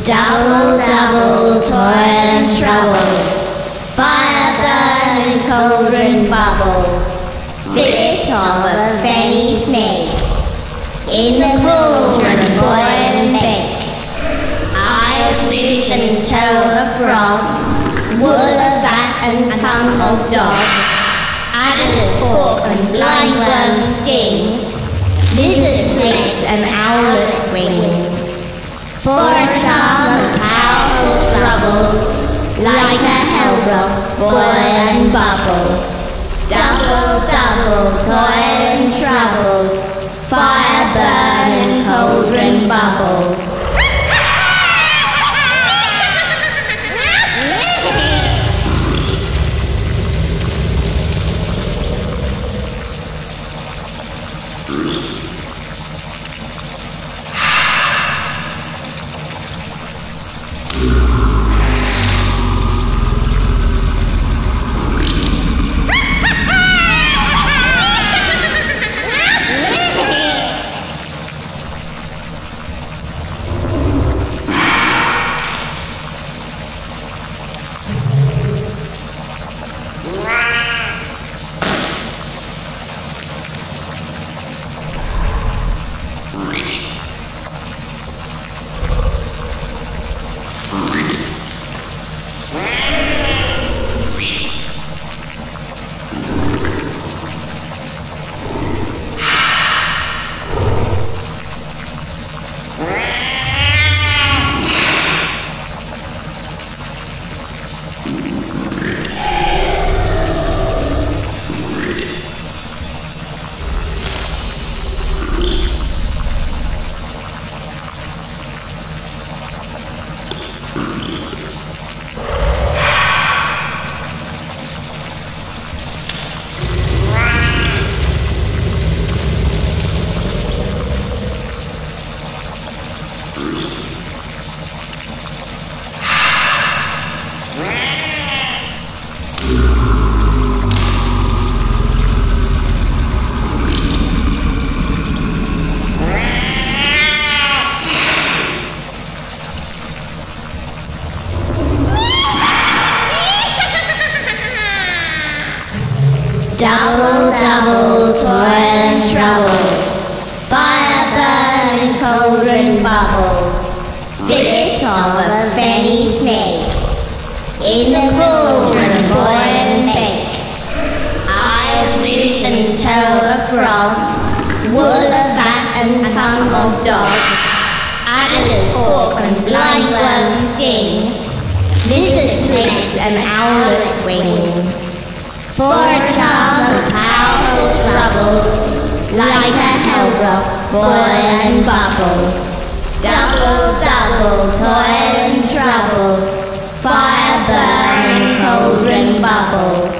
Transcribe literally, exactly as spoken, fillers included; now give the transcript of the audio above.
Double, double, toil and trouble, fire burn and cauldron bubble, fillet of a fenny snake, in the cauldron boil and bake. I've lived and toe a frog, wool of bat and tongue of dog, adder's fork and blindworm's sting, lizard snakes and owlet's wings. For a charm of powerful trouble, like a hellbroth, boil and bubble. Double, double, toil and trouble, fire burn and cauldron bubble. Double, double, toil and trouble, fire burn and cauldron bubble, fillet of a fenny snake, in the cauldron boil and bake. I've lived and toe a frog, wool of bat and tongue of dog, adder's fork and blindworm's sting, lizard snakes and owlet's wings. For a charm of powerful trouble, like a hellbroth, boil and bubble. Double, double, toil and trouble, fire burn and cauldron bubble.